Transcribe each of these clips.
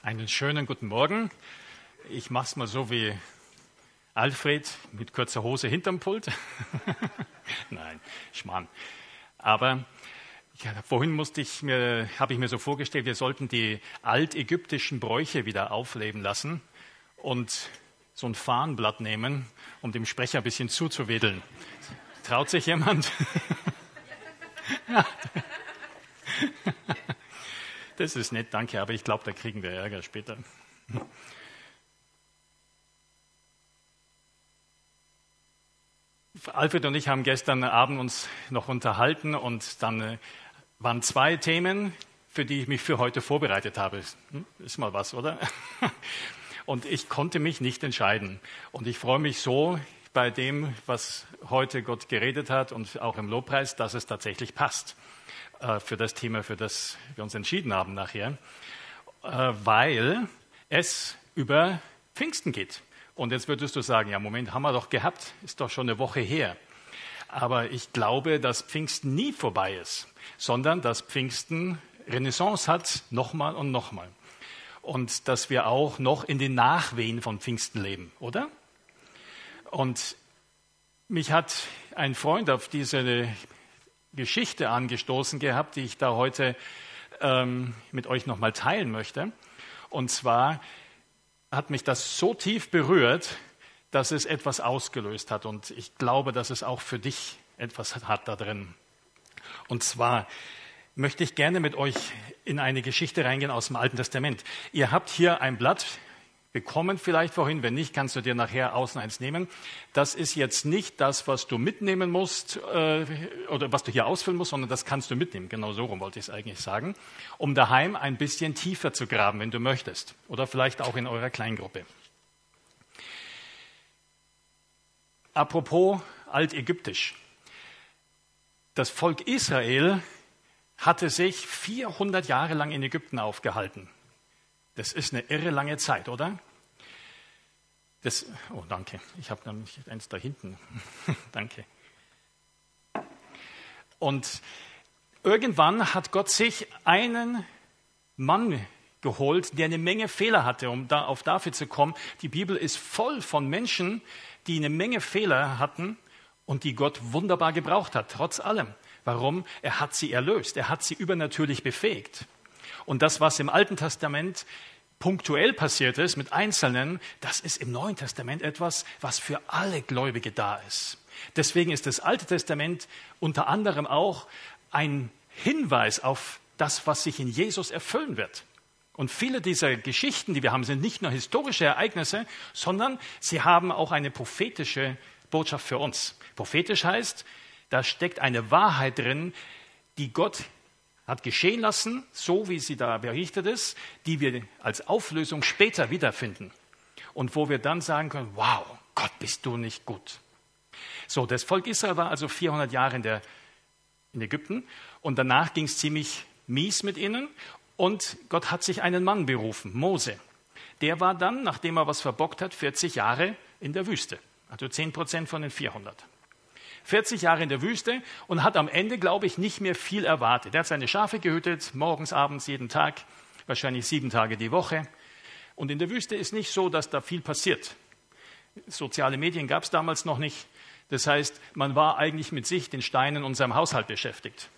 Einen schönen guten Morgen. Ich mache es mal so wie Alfred mit kurzer Hose hinterm Pult. Nein, Schmarrn. Aber vorhin habe ich mir so vorgestellt, wir sollten die altägyptischen Bräuche wieder aufleben lassen und so ein Fahnenblatt nehmen, um dem Sprecher ein bisschen zuzuwedeln. Traut sich jemand? Das ist nett, danke, aber ich glaube, da kriegen wir Ärger später. Alfred und ich haben gestern Abend uns noch unterhalten und dann waren 2 Themen, für die ich mich für heute vorbereitet habe. Ist mal was, oder? Und ich konnte mich nicht entscheiden. Und ich freue mich so bei dem, was heute Gott geredet hat und auch im Lobpreis, dass es tatsächlich passt für das Thema, für das wir uns entschieden haben nachher, weil es über Pfingsten geht. Und jetzt würdest du sagen, ja Moment, haben wir doch gehabt, ist doch schon eine Woche her. Aber ich glaube, dass Pfingsten nie vorbei ist, sondern dass Pfingsten Renaissance hat, nochmal und nochmal. Und dass wir auch noch in den Nachwehen von Pfingsten leben, oder? Und mich hat ein Freund auf diese Geschichte angestoßen gehabt, die ich da heute mit euch nochmal teilen möchte. Und zwar hat mich das so tief berührt, dass es etwas ausgelöst hat. Und ich glaube, dass es auch für dich etwas hat da drin. Und zwar möchte ich gerne mit euch in eine Geschichte reingehen aus dem Alten Testament. Ihr habt hier ein Blatt bekommen vielleicht vorhin, wenn nicht, kannst du dir nachher außen eins nehmen. Das ist jetzt nicht das, was du mitnehmen musst oder was du hier ausfüllen musst, sondern das kannst du mitnehmen. Genau so rum wollte ich es eigentlich sagen, um daheim ein bisschen tiefer zu graben, wenn du möchtest. Oder vielleicht auch in eurer Kleingruppe. Apropos Altägyptisch. Das Volk Israel hatte sich 400 Jahre lang in Ägypten aufgehalten. Das ist eine irre lange Zeit, oder? Oh, danke. Ich habe nämlich eins da hinten. Danke. Und irgendwann hat Gott sich einen Mann geholt, der eine Menge Fehler hatte, um da auf David zu kommen. Die Bibel ist voll von Menschen, die eine Menge Fehler hatten und die Gott wunderbar gebraucht hat, trotz allem. Warum? Er hat sie erlöst. Er hat sie übernatürlich befähigt. Und das, was im Alten Testament punktuell passiert ist mit Einzelnen, das ist im Neuen Testament etwas, was für alle Gläubige da ist. Deswegen ist das Alte Testament unter anderem auch ein Hinweis auf das, was sich in Jesus erfüllen wird. Und viele dieser Geschichten, die wir haben, sind nicht nur historische Ereignisse, sondern sie haben auch eine prophetische Botschaft für uns. Prophetisch heißt, da steckt eine Wahrheit drin, die Gott hat geschehen lassen, so wie sie da berichtet ist, die wir als Auflösung später wiederfinden. Und wo wir dann sagen können, wow, Gott, bist du nicht gut. So, das Volk Israel war also 400 Jahre in Ägypten und danach ging es ziemlich mies mit ihnen und Gott hat sich einen Mann berufen, Mose. Der war dann, nachdem er was verbockt hat, 40 Jahre in der Wüste, also 10% von den 400. 40 Jahre in der Wüste und hat am Ende, glaube ich, nicht mehr viel erwartet. Er hat seine Schafe gehütet, morgens, abends, jeden Tag, wahrscheinlich 7 Tage die Woche. Und in der Wüste ist nicht so, dass da viel passiert. Soziale Medien gab es damals noch nicht. Das heißt, man war eigentlich mit sich, den Steinen und seinem Haushalt beschäftigt.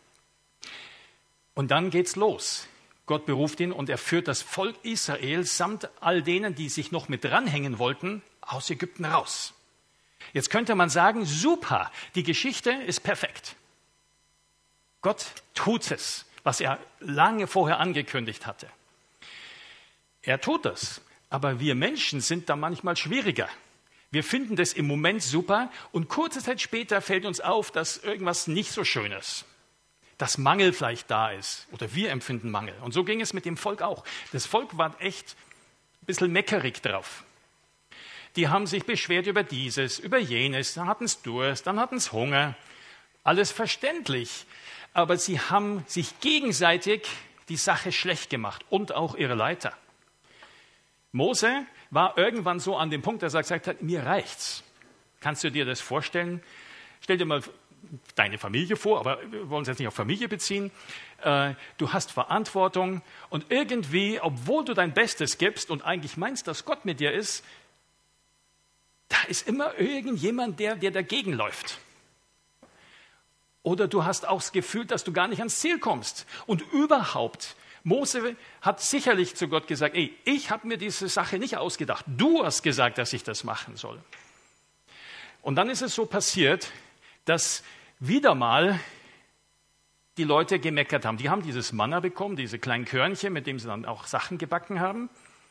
Und dann geht's los. Gott beruft ihn und er führt das Volk Israel samt all denen, die sich noch mit dranhängen wollten, aus Ägypten raus. Jetzt könnte man sagen, super, die Geschichte ist perfekt. Gott tut es, was er lange vorher angekündigt hatte. Er tut es, aber wir Menschen sind da manchmal schwieriger. Wir finden das im Moment super und kurze Zeit später fällt uns auf, dass irgendwas nicht so schön ist. Dass Mangel vielleicht da ist oder wir empfinden Mangel. Und so ging es mit dem Volk auch. Das Volk war echt ein bisschen meckerig drauf. Die haben sich beschwert über dieses, über jenes, dann hatten sie Durst, dann hatten sie Hunger. Alles verständlich. Aber sie haben sich gegenseitig die Sache schlecht gemacht und auch ihre Leiter. Mose war irgendwann so an dem Punkt, dass er gesagt hat, mir reicht's. Kannst du dir das vorstellen? Stell dir mal deine Familie vor, aber wir wollen es jetzt nicht auf Familie beziehen. Du hast Verantwortung und irgendwie, obwohl du dein Bestes gibst und eigentlich meinst, dass Gott mit dir ist, da ist immer irgendjemand, der dagegen läuft. Oder du hast auch das Gefühl, dass du gar nicht ans Ziel kommst. Und überhaupt, Mose hat sicherlich zu Gott gesagt, ich habe mir diese Sache nicht ausgedacht. Du hast gesagt, dass ich das machen soll. Und dann ist es so passiert, dass wieder mal die Leute gemeckert haben. Die haben dieses Manna bekommen, diese kleinen Körnchen, mit dem sie dann auch Sachen gebacken haben.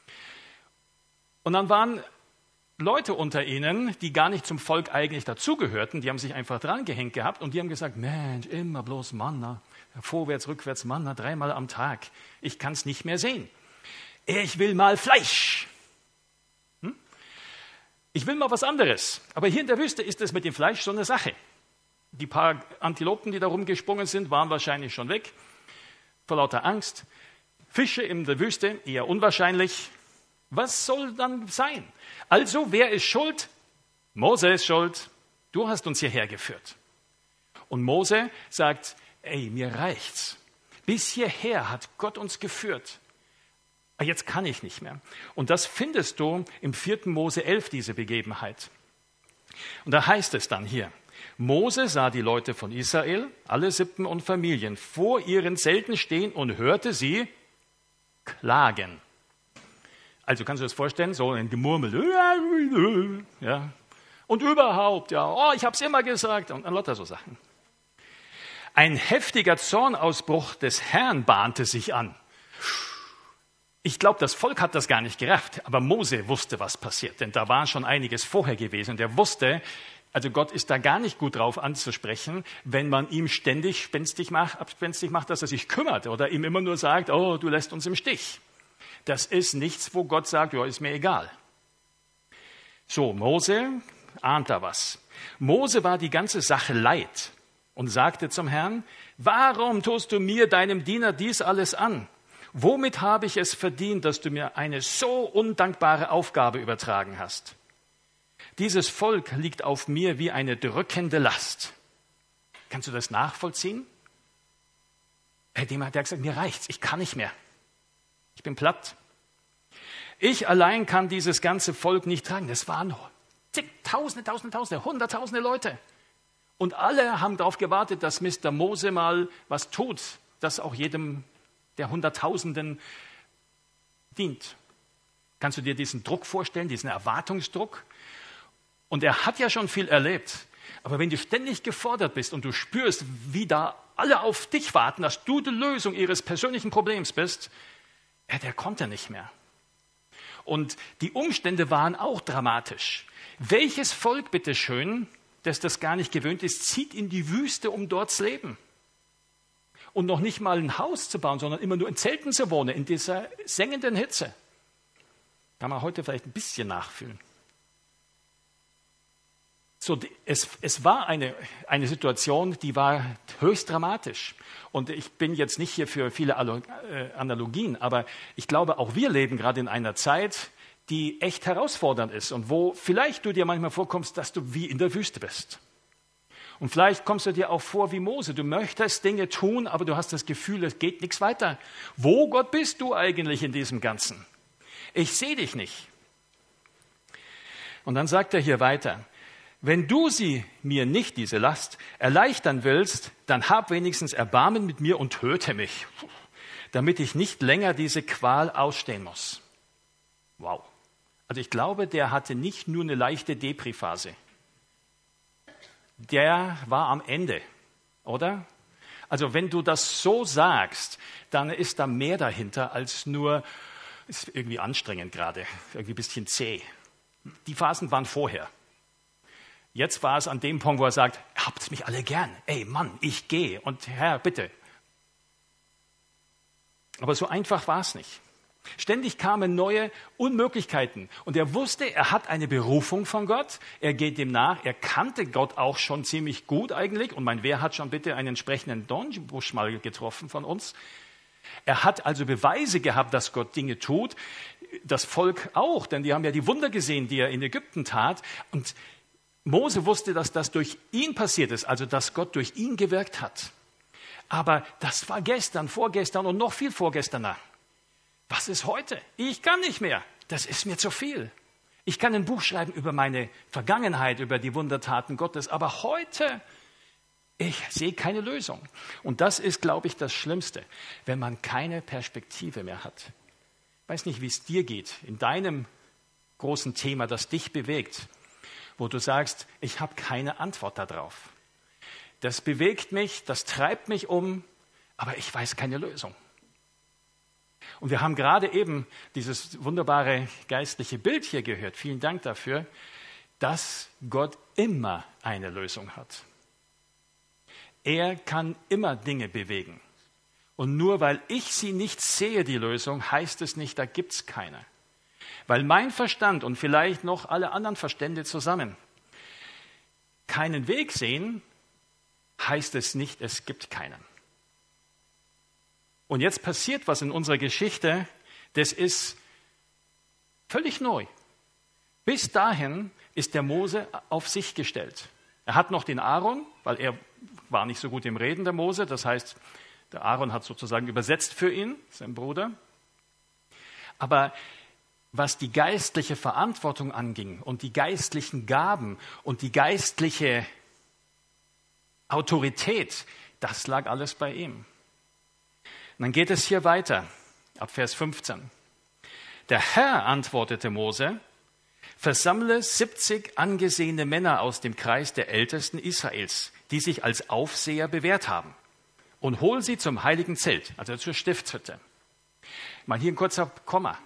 Und dann waren Leute unter ihnen, die gar nicht zum Volk eigentlich dazugehörten, die haben sich einfach dran gehängt gehabt und die haben gesagt, Mensch, immer bloß Manna, vorwärts, rückwärts Manna, 3-mal am Tag. Ich kann es nicht mehr sehen. Ich will mal Fleisch. Ich will mal was anderes. Aber hier in der Wüste ist es mit dem Fleisch so eine Sache. Die paar Antilopen, die da rumgesprungen sind, waren wahrscheinlich schon weg, vor lauter Angst. Fische in der Wüste, eher unwahrscheinlich. Was soll dann sein? Also, wer ist schuld? Mose ist schuld. Du hast uns hierher geführt. Und Mose sagt, mir reicht's. Bis hierher hat Gott uns geführt. Aber jetzt kann ich nicht mehr. Und das findest du im 4. Mose 11, diese Begebenheit. Und da heißt es dann hier, Mose sah die Leute von Israel, alle Sippen und Familien, vor ihren Zelten stehen und hörte sie klagen. Also kannst du dir das vorstellen, so ein Gemurmel. Ja. Und überhaupt, ich habe es immer gesagt und lauter so Sachen. Ein heftiger Zornausbruch des Herrn bahnte sich an. Ich glaube, das Volk hat das gar nicht gerafft, aber Mose wusste, was passiert, denn da war schon einiges vorher gewesen. Und er wusste, also Gott ist da gar nicht gut drauf anzusprechen, wenn man ihm ständig abspenstig macht, dass er sich kümmert oder ihm immer nur sagt, du lässt uns im Stich. Das ist nichts, wo Gott sagt, ist mir egal. So, Mose ahnt da was. Mose war die ganze Sache leid und sagte zum Herrn, warum tust du mir, deinem Diener, dies alles an? Womit habe ich es verdient, dass du mir eine so undankbare Aufgabe übertragen hast? Dieses Volk liegt auf mir wie eine drückende Last. Kannst du das nachvollziehen? Der hat gesagt, mir reicht's, ich kann nicht mehr. Ich bin platt. Ich allein kann dieses ganze Volk nicht tragen. Das waren Tausende, Hunderttausende Leute. Und alle haben darauf gewartet, dass Mr. Mose mal was tut, das auch jedem der Hunderttausenden dient. Kannst du dir diesen Druck vorstellen, diesen Erwartungsdruck? Und er hat ja schon viel erlebt. Aber wenn du ständig gefordert bist und du spürst, wie da alle auf dich warten, dass du die Lösung ihres persönlichen Problems bist, der konnte nicht mehr. Und die Umstände waren auch dramatisch. Welches Volk, bitteschön, das das gar nicht gewöhnt ist, zieht in die Wüste, um dort zu leben? Und noch nicht mal ein Haus zu bauen, sondern immer nur in Zelten zu wohnen, in dieser sengenden Hitze. Kann man heute vielleicht ein bisschen nachfühlen. So, es war eine Situation, die war höchst dramatisch. Und ich bin jetzt nicht hier für viele Analogien, aber ich glaube, auch wir leben gerade in einer Zeit, die echt herausfordernd ist und wo vielleicht du dir manchmal vorkommst, dass du wie in der Wüste bist. Und vielleicht kommst du dir auch vor wie Mose. Du möchtest Dinge tun, aber du hast das Gefühl, es geht nichts weiter. Wo, Gott, bist du eigentlich in diesem Ganzen? Ich sehe dich nicht. Und dann sagt er hier weiter, wenn du sie mir nicht, diese Last, erleichtern willst, dann hab wenigstens Erbarmen mit mir und töte mich, damit ich nicht länger diese Qual ausstehen muss. Wow. Also ich glaube, der hatte nicht nur eine leichte Depri-Phase. Der war am Ende, oder? Also wenn du das so sagst, dann ist da mehr dahinter als nur, ist irgendwie anstrengend gerade, irgendwie ein bisschen zäh. Die Phasen waren vorher. Jetzt war es an dem Punkt, wo er sagt, habt mich alle gern. Mann, ich gehe und Herr, bitte. Aber so einfach war es nicht. Ständig kamen neue Unmöglichkeiten. Und er wusste, er hat eine Berufung von Gott. Er geht dem nach. Er kannte Gott auch schon ziemlich gut eigentlich. Und wer hat schon bitte einen entsprechenden Dornbusch mal getroffen von uns? Er hat also Beweise gehabt, dass Gott Dinge tut. Das Volk auch, denn die haben ja die Wunder gesehen, die er in Ägypten tat. Und Mose wusste, dass das durch ihn passiert ist, also dass Gott durch ihn gewirkt hat. Aber das war gestern, vorgestern und noch viel vorgestern. Was ist heute? Ich kann nicht mehr. Das ist mir zu viel. Ich kann ein Buch schreiben über meine Vergangenheit, über die Wundertaten Gottes, aber heute, ich sehe keine Lösung. Und das ist, glaube ich, das Schlimmste, wenn man keine Perspektive mehr hat. Ich weiß nicht, wie es dir geht, in deinem großen Thema, das dich bewegt, wo du sagst, ich habe keine Antwort darauf. Das bewegt mich, das treibt mich um, aber ich weiß keine Lösung. Und wir haben gerade eben dieses wunderbare geistliche Bild hier gehört. Vielen Dank dafür, dass Gott immer eine Lösung hat. Er kann immer Dinge bewegen. Und nur weil ich sie nicht sehe, die Lösung, heißt es nicht, da gibt es keine. Weil mein Verstand und vielleicht noch alle anderen Verstände zusammen keinen Weg sehen, heißt es nicht, es gibt keinen. Und jetzt passiert was in unserer Geschichte, das ist völlig neu. Bis dahin ist der Mose auf sich gestellt. Er hat noch den Aaron, weil er war nicht so gut im Reden, der Mose. Das heißt, der Aaron hat sozusagen übersetzt für ihn, sein Bruder. Aber was die geistliche Verantwortung anging und die geistlichen Gaben und die geistliche Autorität, das lag alles bei ihm. Und dann geht es hier weiter, ab Vers 15. Der Herr antwortete Mose, versammle 70 angesehene Männer aus dem Kreis der Ältesten Israels, die sich als Aufseher bewährt haben, und hol sie zum heiligen Zelt, also zur Stiftshütte. Mal hier ein kurzer Komma.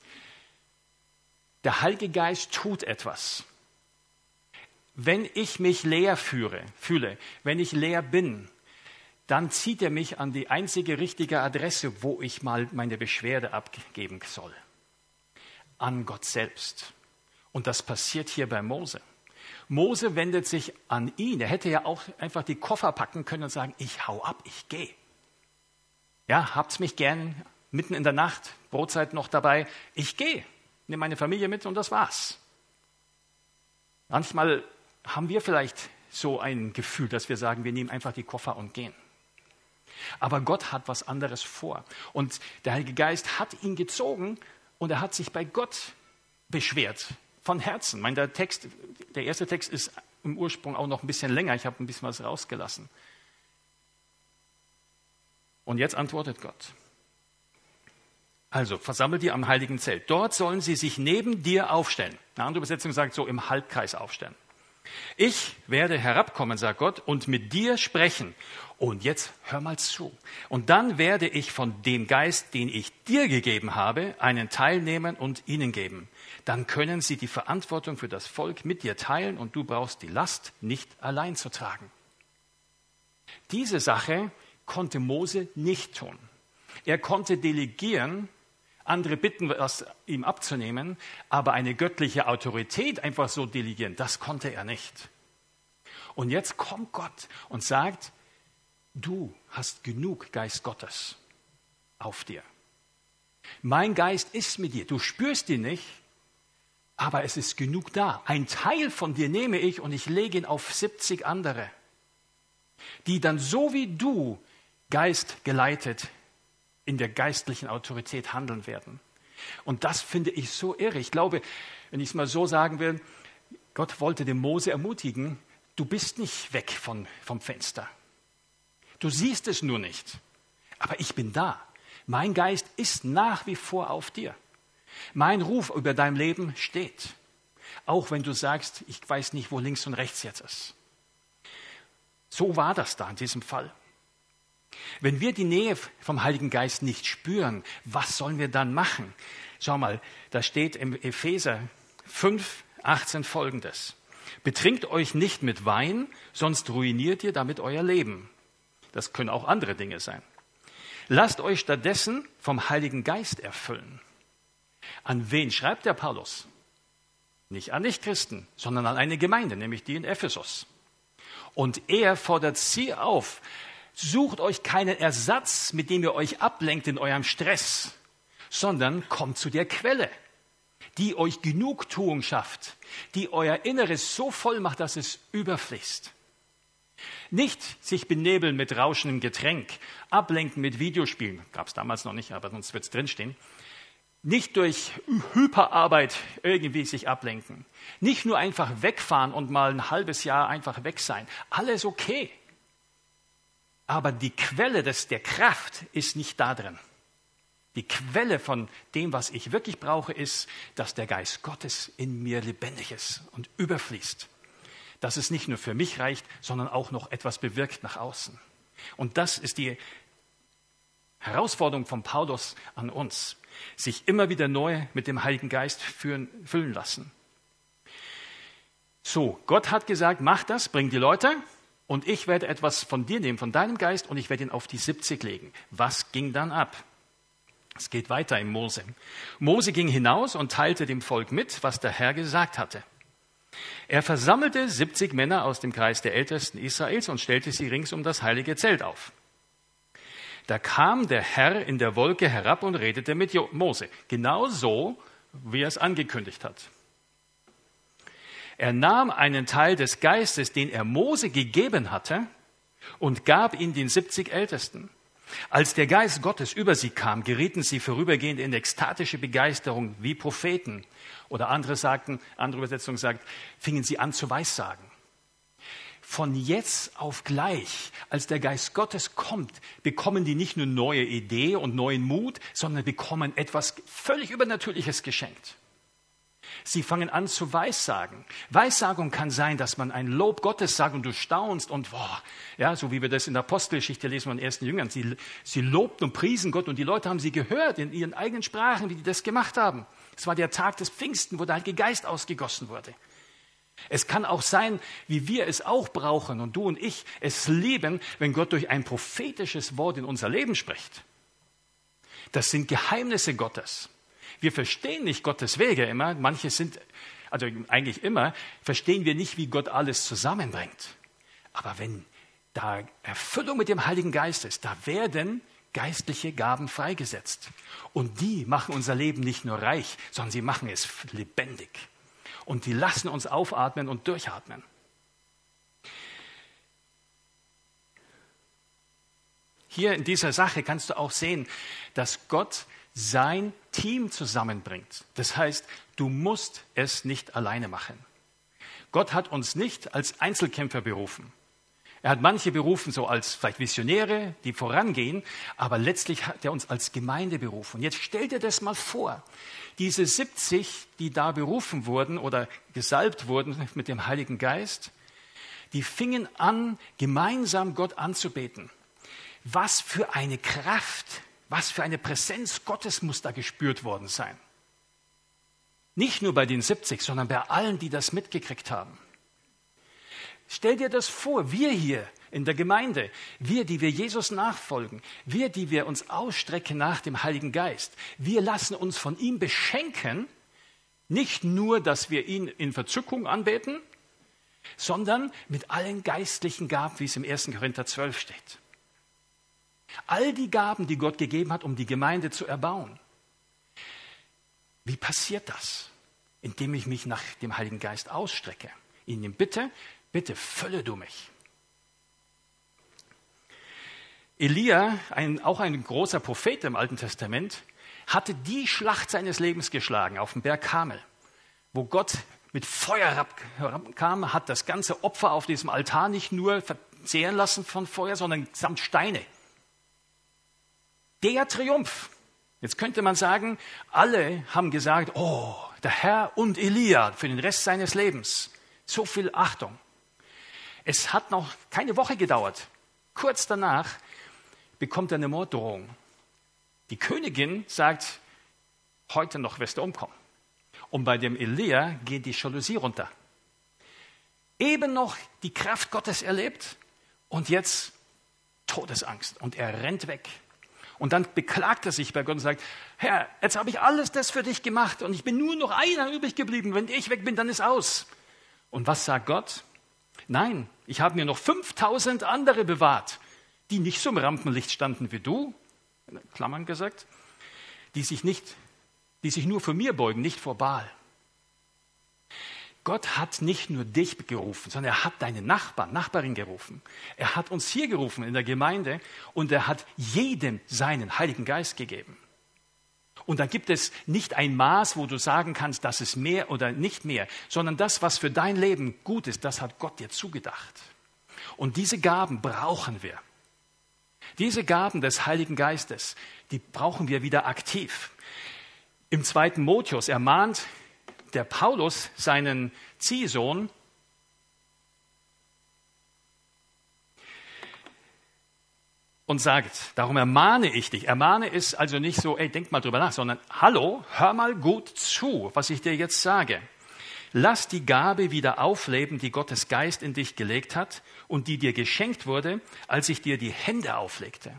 Der Heilige Geist tut etwas. Wenn ich mich leer fühle, wenn ich leer bin, dann zieht er mich an die einzige richtige Adresse, wo ich mal meine Beschwerde abgeben soll. An Gott selbst. Und das passiert hier bei Mose. Mose wendet sich an ihn. Er hätte ja auch einfach die Koffer packen können und sagen, ich hau ab, ich gehe. Ja, habt's mich gern, mitten in der Nacht, Brotzeit noch dabei, ich gehe. Nehme meine Familie mit und das war's. Manchmal haben wir vielleicht so ein Gefühl, dass wir sagen, wir nehmen einfach die Koffer und gehen. Aber Gott hat was anderes vor. Und der Heilige Geist hat ihn gezogen und er hat sich bei Gott beschwert. Von Herzen. Ich meine, der erste Text ist im Ursprung auch noch ein bisschen länger. Ich habe ein bisschen was rausgelassen. Und jetzt antwortet Gott. Also, versammel die am heiligen Zelt. Dort sollen sie sich neben dir aufstellen. Eine andere Übersetzung sagt so, im Halbkreis aufstellen. Ich werde herabkommen, sagt Gott, und mit dir sprechen. Und jetzt hör mal zu. Und dann werde ich von dem Geist, den ich dir gegeben habe, einen Teil nehmen und ihnen geben. Dann können sie die Verantwortung für das Volk mit dir teilen und du brauchst die Last nicht allein zu tragen. Diese Sache konnte Mose nicht tun. Er konnte delegieren, andere bitten, was ihm abzunehmen, aber eine göttliche Autorität einfach so delegieren, das konnte er nicht. Und jetzt kommt Gott und sagt, du hast genug Geist Gottes auf dir. Mein Geist ist mit dir. Du spürst ihn nicht, aber es ist genug da. Ein Teil von dir nehme ich und ich lege ihn auf 70 andere, die dann so wie du Geist geleitet in der geistlichen Autorität handeln werden. Und das finde ich so irre. Ich glaube, wenn ich es mal so sagen will, Gott wollte den Mose ermutigen, du bist nicht weg vom Fenster. Du siehst es nur nicht. Aber ich bin da. Mein Geist ist nach wie vor auf dir. Mein Ruf über dein Leben steht. Auch wenn du sagst, ich weiß nicht, wo links und rechts jetzt ist. So war das da in diesem Fall. Wenn wir die Nähe vom Heiligen Geist nicht spüren, was sollen wir dann machen? Schau mal, da steht im Epheser 5,18 Folgendes. Betrinkt euch nicht mit Wein, sonst ruiniert ihr damit euer Leben. Das können auch andere Dinge sein. Lasst euch stattdessen vom Heiligen Geist erfüllen. An wen schreibt der Paulus? Nicht an Nichtchristen, sondern an eine Gemeinde, nämlich die in Ephesus. Und er fordert sie auf, sucht euch keinen Ersatz, mit dem ihr euch ablenkt in eurem Stress, sondern kommt zu der Quelle. die euch Genugtuung schafft, die euer Inneres so voll macht, dass es überfließt. Nicht sich benebeln mit rauschendem Getränk, ablenken mit Videospielen, gab es damals noch nicht, aber sonst wird es drinstehen. Nicht durch Hyperarbeit irgendwie sich ablenken. Nicht nur einfach wegfahren und mal ein halbes Jahr einfach weg sein. Alles okay. Aber die Quelle der Kraft ist nicht da drin. Die Quelle von dem, was ich wirklich brauche, ist, dass der Geist Gottes in mir lebendig ist und überfließt. Dass es nicht nur für mich reicht, sondern auch noch etwas bewirkt nach außen. Und das ist die Herausforderung von Paulus an uns, sich immer wieder neu mit dem Heiligen Geist füllen lassen. So, Gott hat gesagt, mach das, bring die Leute und ich werde etwas von dir nehmen, von deinem Geist und ich werde ihn auf die 70 legen. Was ging dann ab? Es geht weiter im Mose. Mose ging hinaus und teilte dem Volk mit, was der Herr gesagt hatte. Er versammelte 70 Männer aus dem Kreis der Ältesten Israels und stellte sie rings um das heilige Zelt auf. Da kam der Herr in der Wolke herab und redete mit Mose, genau so, wie er es angekündigt hat. Er nahm einen Teil des Geistes, den er Mose gegeben hatte, und gab ihn den 70 Ältesten. Als der Geist Gottes über sie kam, gerieten sie vorübergehend in ekstatische Begeisterung wie Propheten. Oder andere Übersetzung sagt, fingen sie an zu weissagen. Von jetzt auf gleich, als der Geist Gottes kommt, bekommen die nicht nur neue Idee und neuen Mut, sondern bekommen etwas völlig Übernatürliches geschenkt. Sie fangen an zu weissagen. Weissagung kann sein, dass man ein Lob Gottes sagt und du staunst und ja, so wie wir das in der Apostelgeschichte lesen von den ersten Jüngern. Sie lobten und priesen Gott und die Leute haben sie gehört in ihren eigenen Sprachen, wie die das gemacht haben. Es war der Tag des Pfingsten, wo der Heilige Geist ausgegossen wurde. Es kann auch sein, wie wir es auch brauchen und du und ich es lieben, wenn Gott durch ein prophetisches Wort in unser Leben spricht. Das sind Geheimnisse Gottes. Wir verstehen nicht Gottes Wege immer. Also eigentlich immer, verstehen wir nicht, wie Gott alles zusammenbringt. Aber wenn da Erfüllung mit dem Heiligen Geist ist, da werden geistliche Gaben freigesetzt. Und die machen unser Leben nicht nur reich, sondern sie machen es lebendig. Und die lassen uns aufatmen und durchatmen. Hier in dieser Sache kannst du auch sehen, dass Gott sein Team zusammenbringt. Das heißt, du musst es nicht alleine machen. Gott hat uns nicht als Einzelkämpfer berufen. Er hat manche berufen so als vielleicht Visionäre, die vorangehen, aber letztlich hat er uns als Gemeinde berufen. Jetzt stell dir das mal vor. Diese 70, die da berufen wurden oder gesalbt wurden mit dem Heiligen Geist, die fingen an, gemeinsam Gott anzubeten. Was für eine Kraft, was für eine Präsenz Gottes muss da gespürt worden sein. Nicht nur bei den 70, sondern bei allen, die das mitgekriegt haben. Stell dir das vor, wir hier in der Gemeinde, wir, die wir Jesus nachfolgen, wir, die wir uns ausstrecken nach dem Heiligen Geist, wir lassen uns von ihm beschenken, nicht nur, dass wir ihn in Verzückung anbeten, sondern mit allen geistlichen Gaben, wie es im 1. Korinther 12 steht. All die Gaben, die Gott gegeben hat, um die Gemeinde zu erbauen. Wie passiert das? Indem ich mich nach dem Heiligen Geist ausstrecke. Ihn bitte fülle du mich. Elia, auch ein großer Prophet im Alten Testament, hatte die Schlacht seines Lebens geschlagen auf dem Berg Karmel, wo Gott mit Feuer herabkam, hat das ganze Opfer auf diesem Altar nicht nur verzehren lassen von Feuer, sondern samt Steine. Der Triumph. Jetzt könnte man sagen, alle haben gesagt, oh, der Herr und Elia für den Rest seines Lebens. So viel Achtung. Es hat noch keine Woche gedauert. Kurz danach bekommt er eine Morddrohung. Die Königin sagt, heute noch wirst du umkommen. Und bei dem Elia geht die Jalousie runter. Eben noch die Kraft Gottes erlebt und jetzt Todesangst. Und er rennt weg. Und dann beklagt er sich bei Gott und sagt, Herr, jetzt habe ich alles das für dich gemacht und ich bin nur noch einer übrig geblieben. Wenn ich weg bin, dann ist aus. Und was sagt Gott? Nein, ich habe mir noch 5000 andere bewahrt, die nicht so im Rampenlicht standen wie du, in Klammern gesagt, die sich nicht die sich nur vor mir beugen, nicht vor Baal. Gott hat nicht nur dich gerufen, sondern er hat deine Nachbarin gerufen. Er hat uns hier gerufen in der Gemeinde und er hat jedem seinen Heiligen Geist gegeben. Und da gibt es nicht ein Maß, wo du sagen kannst, das ist mehr oder nicht mehr, sondern das, was für dein Leben gut ist, das hat Gott dir zugedacht. Und diese Gaben brauchen wir. Diese Gaben des Heiligen Geistes, die brauchen wir wieder aktiv. Im 2. Timotheus ermahnt der Paulus seinen Ziehsohn, und sagt, darum ermahne ich dich. Ermahne ist also nicht so, denk mal drüber nach, sondern hallo, hör mal gut zu, was ich dir jetzt sage. Lass die Gabe wieder aufleben, die Gottes Geist in dich gelegt hat und die dir geschenkt wurde, als ich dir die Hände auflegte.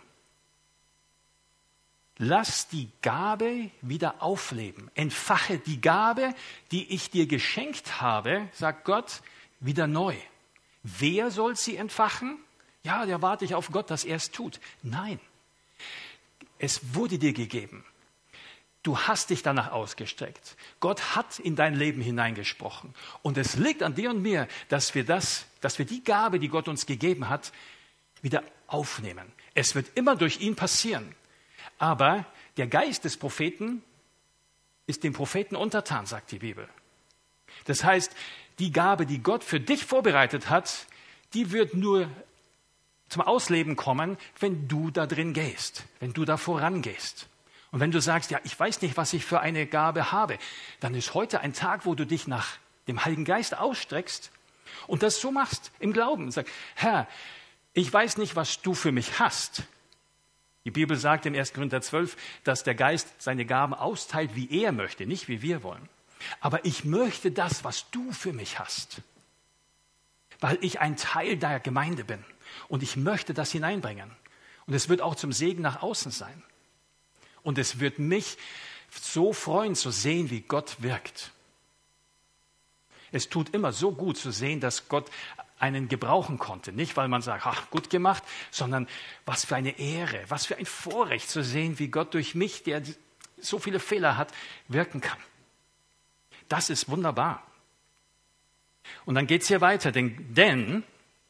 Lass die Gabe wieder aufleben. Entfache die Gabe, die ich dir geschenkt habe, sagt Gott, wieder neu. Wer soll sie entfachen? Ja, da warte ich auf Gott, dass er es tut. Nein, es wurde dir gegeben. Du hast dich danach ausgestreckt. Gott hat in dein Leben hineingesprochen. Und es liegt an dir und mir, dass wir die Gabe, die Gott uns gegeben hat, wieder aufnehmen. Es wird immer durch ihn passieren. Aber der Geist des Propheten ist dem Propheten untertan, sagt die Bibel. Das heißt, die Gabe, die Gott für dich vorbereitet hat, die wird nur zum Ausleben kommen, wenn du da drin gehst, wenn du da vorangehst. Und wenn du sagst, ja, ich weiß nicht, was ich für eine Gabe habe, dann ist heute ein Tag, wo du dich nach dem Heiligen Geist ausstreckst und das so machst im Glauben. Sag, Herr, ich weiß nicht, was du für mich hast. Die Bibel sagt in 1. Korinther 12, dass der Geist seine Gaben austeilt, wie er möchte, nicht wie wir wollen. Aber ich möchte das, was du für mich hast, weil ich ein Teil der Gemeinde bin. Und ich möchte das hineinbringen. Und es wird auch zum Segen nach außen sein. Und es wird mich so freuen zu sehen, wie Gott wirkt. Es tut immer so gut zu sehen, dass Gott einen gebrauchen konnte. Nicht, weil man sagt, ach, gut gemacht, sondern was für eine Ehre, was für ein Vorrecht zu sehen, wie Gott durch mich, der so viele Fehler hat, wirken kann. Das ist wunderbar. Und dann geht es hier weiter, denn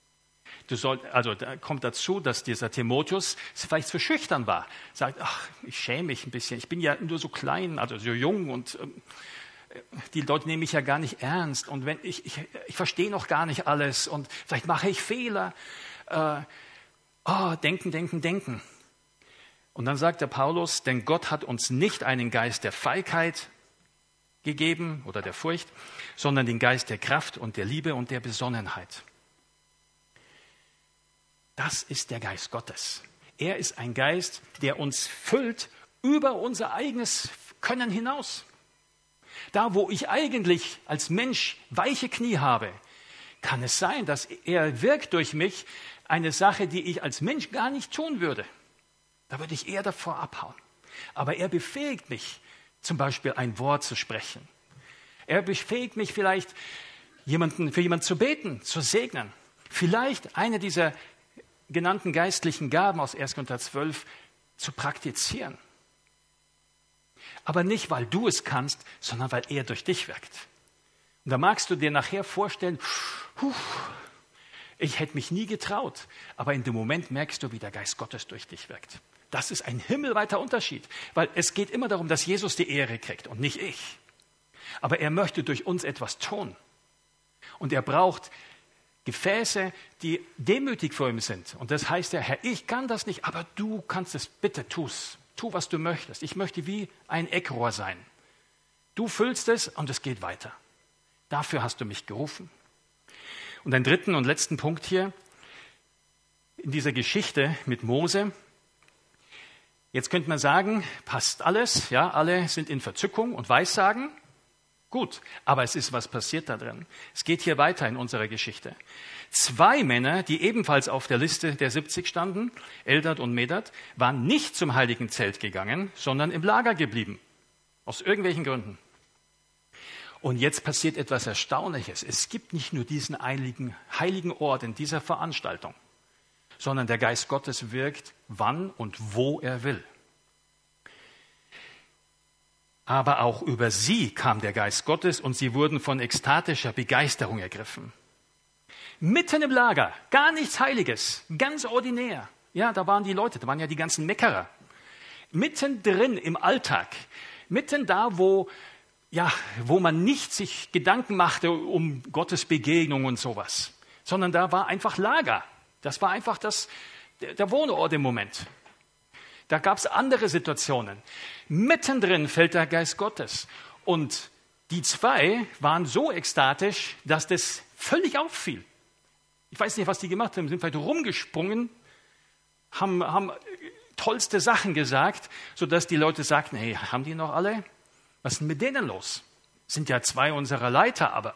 da kommt dazu, dass dieser Timotheus vielleicht zu schüchtern war. Sagt, ach, ich schäme mich ein bisschen. Ich bin ja nur so klein, also so jung und die Leute nehmen mich ja gar nicht ernst. Und wenn ich verstehe noch gar nicht alles und vielleicht mache ich Fehler. Denken. Und dann sagt der Paulus, denn Gott hat uns nicht einen Geist der Feigheit gegeben oder der Furcht, sondern den Geist der Kraft und der Liebe und der Besonnenheit. Das ist der Geist Gottes. Er ist ein Geist, der uns füllt über unser eigenes Können hinaus. Da, wo ich eigentlich als Mensch weiche Knie habe, kann es sein, dass er wirkt durch mich eine Sache, die ich als Mensch gar nicht tun würde. Da würde ich eher davor abhauen. Aber er befähigt mich, zum Beispiel ein Wort zu sprechen. Er befähigt mich vielleicht, für jemanden zu beten, zu segnen. Vielleicht eine dieser genannten geistlichen Gaben aus 1. Korinther 12 zu praktizieren. Aber nicht, weil du es kannst, sondern weil er durch dich wirkt. Und da magst du dir nachher vorstellen, ich hätte mich nie getraut, aber in dem Moment merkst du, wie der Geist Gottes durch dich wirkt. Das ist ein himmelweiter Unterschied, weil es geht immer darum, dass Jesus die Ehre kriegt und nicht ich. Aber er möchte durch uns etwas tun. Und er braucht Gefäße, die demütig vor ihm sind. Und das heißt ja, Herr, ich kann das nicht, aber du kannst es, bitte tu's. Tu, was du möchtest. Ich möchte wie ein Eckrohr sein. Du füllst es und es geht weiter. Dafür hast du mich gerufen. Und einen dritten und letzten Punkt hier in dieser Geschichte mit Mose. Jetzt könnte man sagen, passt alles, ja, alle sind in Verzückung und Weissagen. Gut, aber es ist was passiert da drin. Es geht hier weiter in unserer Geschichte. 2 Männer, die ebenfalls auf der Liste der 70 standen, Eldad und Medad, waren nicht zum heiligen Zelt gegangen, sondern im Lager geblieben. Aus irgendwelchen Gründen. Und jetzt passiert etwas Erstaunliches. Es gibt nicht nur diesen heiligen Ort in dieser Veranstaltung, sondern der Geist Gottes wirkt, wann und wo er will. Aber auch über sie kam der Geist Gottes und sie wurden von ekstatischer Begeisterung ergriffen. Mitten im Lager, gar nichts Heiliges, ganz ordinär. Ja, da waren die Leute, da waren ja die ganzen Meckerer. Mittendrin im Alltag, mitten da, wo man nicht sich Gedanken machte um Gottes Begegnung und sowas, sondern da war einfach Lager. Das war einfach der Wohnort im Moment. Da gab es andere Situationen. Mittendrin fällt der Geist Gottes. Und die zwei waren so ekstatisch, dass das völlig auffiel. Ich weiß nicht, was die gemacht haben. Sind vielleicht rumgesprungen, haben tollste Sachen gesagt, sodass die Leute sagten, hey, haben die noch alle? Was ist denn mit denen los? Sind ja zwei unserer Leiter, aber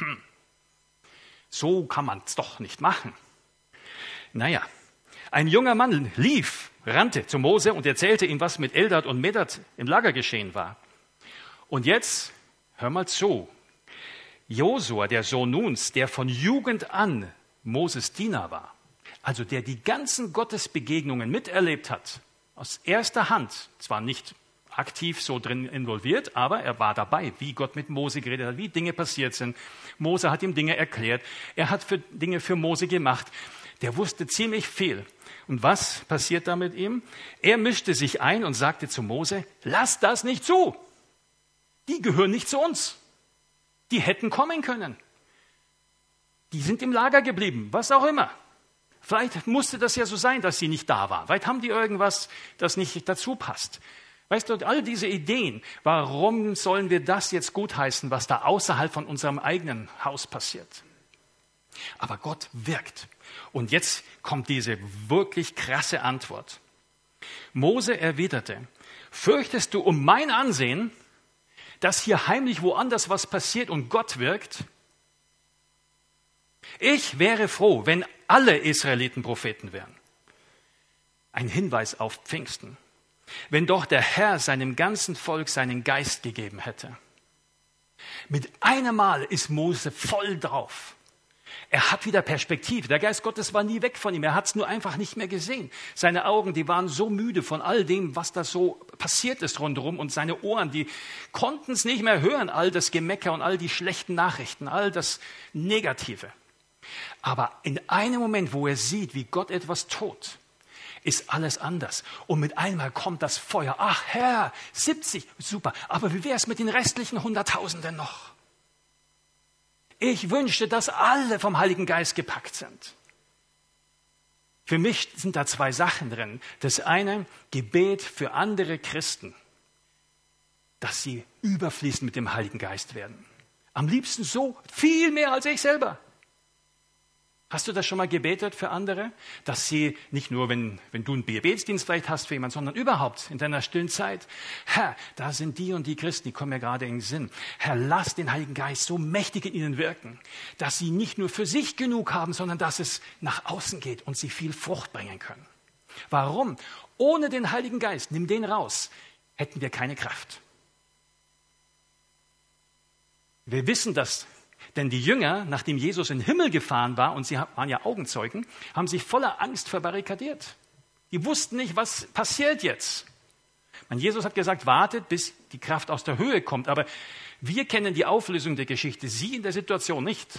so kann man es doch nicht machen. Naja, ein junger Mann rannte zu Mose und erzählte ihm, was mit Eldad und Medad im Lager geschehen war. Und jetzt, hör mal zu, Josua, der Sohn Nuns, der von Jugend an Moses Diener war, also der die ganzen Gottesbegegnungen miterlebt hat, aus erster Hand, zwar nicht aktiv so drin involviert, aber er war dabei, wie Gott mit Mose geredet hat, wie Dinge passiert sind. Mose hat ihm Dinge erklärt, er hat Dinge für Mose gemacht, der wusste ziemlich viel. Und was passiert da mit ihm? Er mischte sich ein und sagte zu Mose, lass das nicht zu, die gehören nicht zu uns, die hätten kommen können. Die sind im Lager geblieben, was auch immer. Vielleicht musste das ja so sein, dass sie nicht da war. Vielleicht haben die irgendwas, das nicht dazu passt. Weißt du, all diese Ideen, warum sollen wir das jetzt gutheißen, was da außerhalb von unserem eigenen Haus passiert? Aber Gott wirkt. Und jetzt kommt diese wirklich krasse Antwort. Mose erwiderte, fürchtest du um mein Ansehen, dass hier heimlich woanders was passiert und Gott wirkt? Ich wäre froh, wenn alle Israeliten Propheten wären. Ein Hinweis auf Pfingsten. Wenn doch der Herr seinem ganzen Volk seinen Geist gegeben hätte. Mit einem Mal ist Mose voll drauf. Er hat wieder Perspektive. Der Geist Gottes war nie weg von ihm. Er hat es nur einfach nicht mehr gesehen. Seine Augen, die waren so müde von all dem, was da so passiert ist rundherum. Und seine Ohren, die konnten es nicht mehr hören. All das Gemecker und all die schlechten Nachrichten, all das Negative. Aber in einem Moment, wo er sieht, wie Gott etwas tut, ist alles anders. Und mit einmal kommt das Feuer. Ach Herr, 70, super. Aber wie wäre es mit den restlichen Hunderttausenden noch? Ich wünschte, dass alle vom Heiligen Geist gepackt sind. Für mich sind da zwei Sachen drin. Das eine, Gebet für andere Christen, dass sie überfließend mit dem Heiligen Geist werden. Am liebsten so, viel mehr als ich selber. Hast du das schon mal gebetet für andere? Dass sie nicht nur, wenn du einen Gebetsdienst vielleicht hast für jemanden, sondern überhaupt in deiner stillen Zeit. Herr, da sind die und die Christen, die kommen mir gerade in den Sinn. Herr, lass den Heiligen Geist so mächtig in ihnen wirken, dass sie nicht nur für sich genug haben, sondern dass es nach außen geht und sie viel Frucht bringen können. Warum? Ohne den Heiligen Geist, nimm den raus, hätten wir keine Kraft. Wir wissen das. Denn die Jünger, nachdem Jesus in den Himmel gefahren war, und sie waren ja Augenzeugen, haben sich voller Angst verbarrikadiert. Die wussten nicht, was passiert jetzt. Jesus hat gesagt, wartet, bis die Kraft aus der Höhe kommt. Aber wir kennen die Auflösung der Geschichte, sie in der Situation nicht.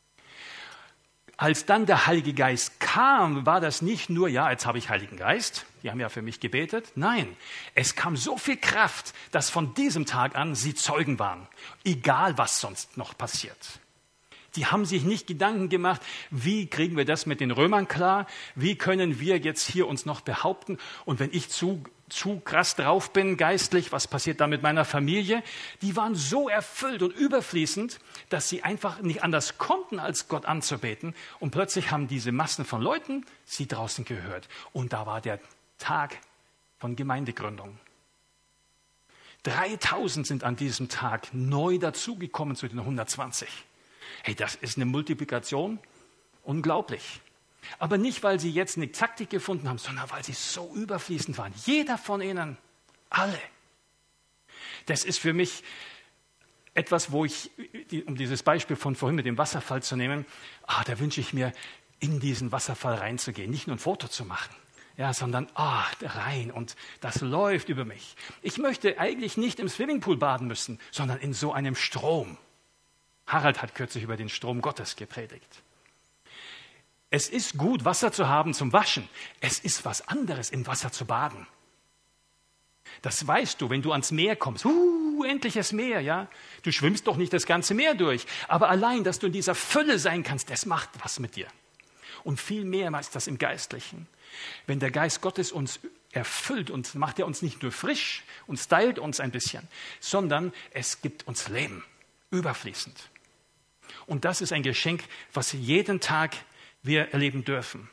Als dann der Heilige Geist kam, war das nicht nur, ja, jetzt habe ich Heiligen Geist, die haben ja für mich gebetet. Nein, es kam so viel Kraft, dass von diesem Tag an sie Zeugen waren, egal was sonst noch passiert. Die haben sich nicht Gedanken gemacht, wie kriegen wir das mit den Römern klar, wie können wir jetzt hier uns noch behaupten und wenn ich zu krass drauf bin geistlich, was passiert da mit meiner Familie? Die waren so erfüllt und überfließend, dass sie einfach nicht anders konnten, als Gott anzubeten. Und plötzlich haben diese Massen von Leuten sie draußen gehört. Und da war der Tag von Gemeindegründung. 3000 sind an diesem Tag neu dazugekommen zu den 120. Hey, das ist eine Multiplikation. Unglaublich. Aber nicht, weil sie jetzt eine Taktik gefunden haben, sondern weil sie so überfließend waren. Jeder von ihnen, alle. Das ist für mich etwas, wo ich, um dieses Beispiel von vorhin mit dem Wasserfall zu nehmen, da wünsche ich mir, in diesen Wasserfall reinzugehen. Nicht nur ein Foto zu machen. ja, sondern rein und das läuft über mich. Ich möchte eigentlich nicht im Swimmingpool baden müssen, sondern in so einem Strom. Harald hat kürzlich über den Strom Gottes gepredigt. Es ist gut, Wasser zu haben zum Waschen. Es ist was anderes, im Wasser zu baden. Das weißt du, wenn du ans Meer kommst. Endliches Meer, ja. Du schwimmst doch nicht das ganze Meer durch. Aber allein, dass du in dieser Fülle sein kannst, das macht was mit dir. Und viel mehr ist das im Geistlichen. Wenn der Geist Gottes uns erfüllt und macht er uns nicht nur frisch und stylt uns ein bisschen, sondern es gibt uns Leben, überfließend. Und das ist ein Geschenk, was jeden Tag wir erleben dürfen.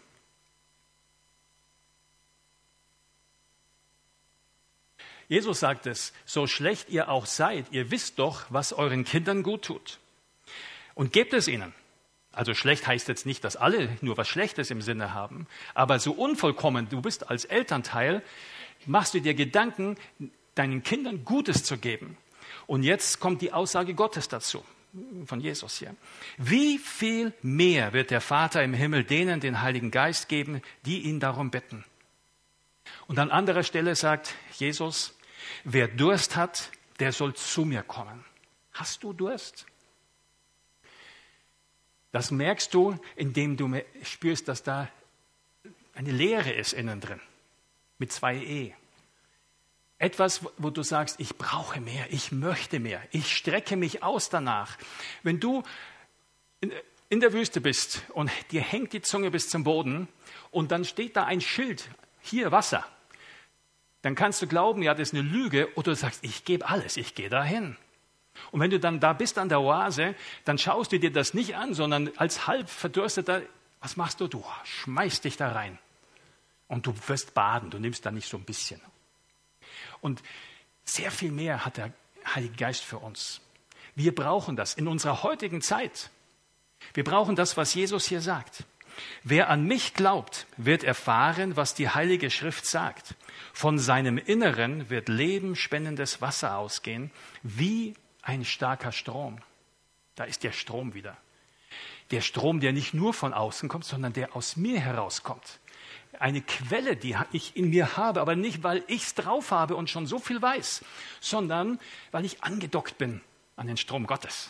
Jesus sagt es, so schlecht ihr auch seid, ihr wisst doch, was euren Kindern gut tut. Und gebt es ihnen. Also schlecht heißt jetzt nicht, dass alle nur was Schlechtes im Sinne haben, aber so unvollkommen du bist als Elternteil, machst du dir Gedanken, deinen Kindern Gutes zu geben. Und jetzt kommt die Aussage Gottes dazu, von Jesus hier. Wie viel mehr wird der Vater im Himmel denen den Heiligen Geist geben, die ihn darum bitten? Und an anderer Stelle sagt Jesus, wer Durst hat, der soll zu mir kommen. Hast du Durst? Das merkst du, indem du spürst, dass da eine Leere ist innen drin, mit 2 E. Etwas, wo du sagst, ich brauche mehr, ich möchte mehr, ich strecke mich aus danach. Wenn du in der Wüste bist und dir hängt die Zunge bis zum Boden und dann steht da ein Schild, hier Wasser, dann kannst du glauben, ja, das ist eine Lüge, oder du sagst, ich gebe alles, ich gehe dahin. Und wenn du dann da bist an der Oase, dann schaust du dir das nicht an, sondern als halb verdursteter, was machst du? Du schmeißt dich da rein und du wirst baden, du nimmst da nicht so ein bisschen. Und sehr viel mehr hat der Heilige Geist für uns. Wir brauchen das in unserer heutigen Zeit. Wir brauchen das, was Jesus hier sagt. Wer an mich glaubt, wird erfahren, was die Heilige Schrift sagt. Von seinem Inneren wird lebensspendendes Wasser ausgehen, wie ein starker Strom. Da ist der Strom wieder. Der Strom, der nicht nur von außen kommt, sondern der aus mir herauskommt. Eine Quelle, die ich in mir habe, aber nicht, weil ich es drauf habe und schon so viel weiß, sondern weil ich angedockt bin an den Strom Gottes,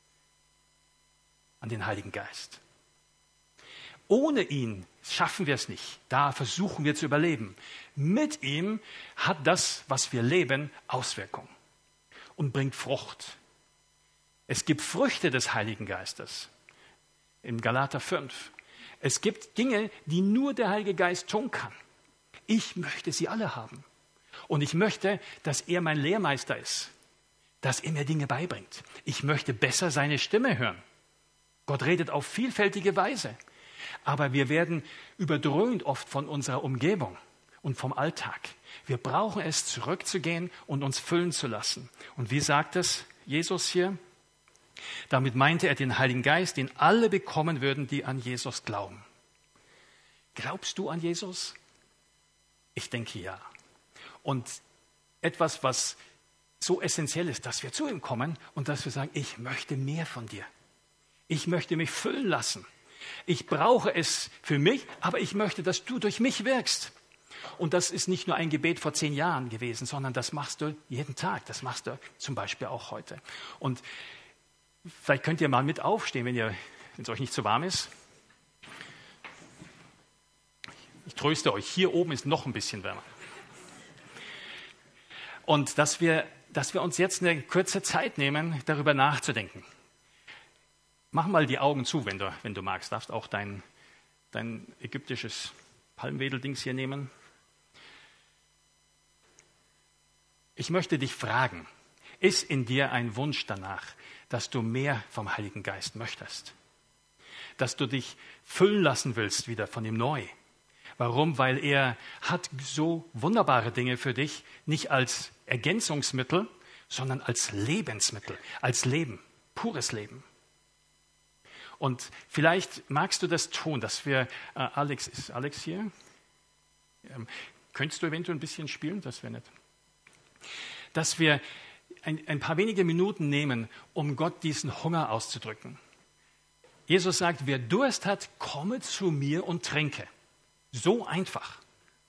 an den Heiligen Geist. Ohne ihn schaffen wir es nicht. Da versuchen wir zu überleben. Mit ihm hat das, was wir leben, Auswirkungen und bringt Frucht. Es gibt Früchte des Heiligen Geistes. In Galater 5. Es gibt Dinge, die nur der Heilige Geist tun kann. Ich möchte sie alle haben. Und ich möchte, dass er mein Lehrmeister ist, dass er mir Dinge beibringt. Ich möchte besser seine Stimme hören. Gott redet auf vielfältige Weise. Aber wir werden überdröhnt oft von unserer Umgebung und vom Alltag. Wir brauchen es, zurückzugehen und uns füllen zu lassen. Und wie sagt es Jesus hier? Damit meinte er den Heiligen Geist, den alle bekommen würden, die an Jesus glauben. Glaubst du an Jesus? Ich denke ja. Und etwas, was so essentiell ist, dass wir zu ihm kommen und dass wir sagen, ich möchte mehr von dir. Ich möchte mich füllen lassen. Ich brauche es für mich, aber ich möchte, dass du durch mich wirkst. Und das ist nicht nur ein Gebet vor 10 Jahren gewesen, sondern das machst du jeden Tag. Das machst du zum Beispiel auch heute. Und vielleicht könnt ihr mal mit aufstehen, wenn es euch nicht zu warm ist. Ich tröste euch, hier oben ist noch ein bisschen wärmer. Und dass wir uns jetzt eine kurze Zeit nehmen, darüber nachzudenken. Mach mal die Augen zu, wenn du magst. Darfst auch dein ägyptisches Palmwedeldings hier nehmen. Ich möchte dich fragen, ist in dir ein Wunsch danach, dass du mehr vom Heiligen Geist möchtest? Dass du dich füllen lassen willst wieder von ihm neu? Warum? Weil er hat so wunderbare Dinge für dich, nicht als Ergänzungsmittel, sondern als Lebensmittel, als Leben, pures Leben. Und vielleicht magst du das tun, dass wir, ist Alex hier? Könntest du eventuell ein bisschen spielen? Das wäre nett. Dass wir ein paar wenige Minuten nehmen, um Gott diesen Hunger auszudrücken. Jesus sagt, wer Durst hat, komme zu mir und trinke. So einfach.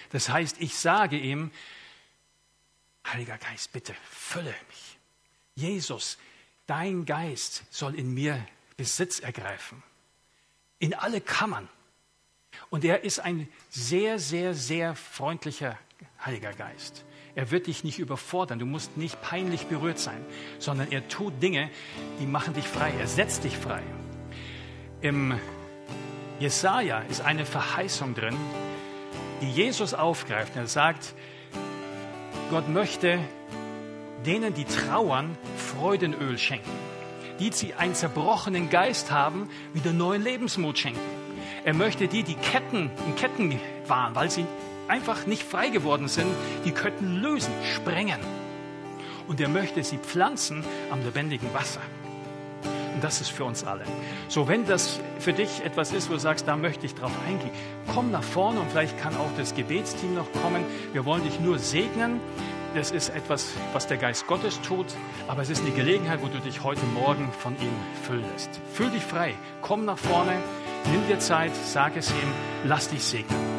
Das heißt, ich sage ihm, Heiliger Geist, bitte fülle mich. Jesus, dein Geist soll in mir Besitz ergreifen. In alle Kammern. Und er ist ein sehr, sehr, sehr freundlicher Heiliger Geist. Er wird dich nicht überfordern, du musst nicht peinlich berührt sein, sondern er tut Dinge, die machen dich frei, er setzt dich frei. Im Jesaja ist eine Verheißung drin, die Jesus aufgreift. Er sagt, Gott möchte denen, die trauern, Freudenöl schenken. Die einen zerbrochenen Geist haben, wieder neuen Lebensmut schenken. Er möchte die in Ketten waren, weil sie einfach nicht frei geworden sind, die Ketten lösen, sprengen. Und er möchte sie pflanzen am lebendigen Wasser. Und das ist für uns alle. So, wenn das für dich etwas ist, wo du sagst, da möchte ich drauf eingehen, komm nach vorne und vielleicht kann auch das Gebetsteam noch kommen. Wir wollen dich nur segnen. Das ist etwas, was der Geist Gottes tut, aber es ist eine Gelegenheit, wo du dich heute Morgen von ihm füllen lässt. Fühl dich frei, komm nach vorne, nimm dir Zeit, sag es ihm, lass dich segnen.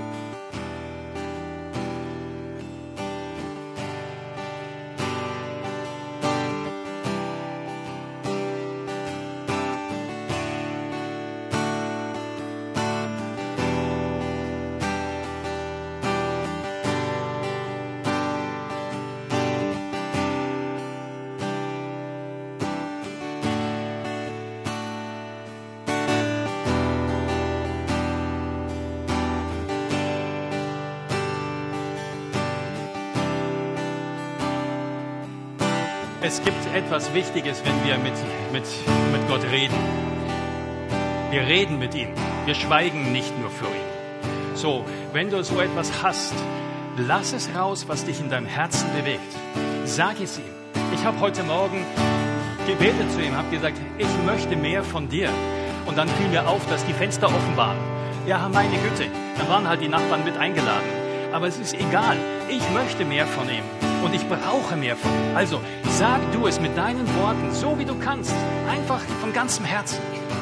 Es gibt etwas Wichtiges, wenn wir mit Gott reden. Wir reden mit ihm. Wir schweigen nicht nur für ihn. So, wenn du so etwas hast, lass es raus, was dich in deinem Herzen bewegt. Sag es ihm. Ich habe heute Morgen gebetet zu ihm, habe gesagt, ich möchte mehr von dir. Und dann fiel mir auf, dass die Fenster offen waren. Ja, meine Güte, dann waren halt die Nachbarn mit eingeladen. Aber es ist egal. Ich möchte mehr von ihm. Und ich brauche mehr von ihm. Also, sag du es mit deinen Worten, so wie du kannst. Einfach von ganzem Herzen.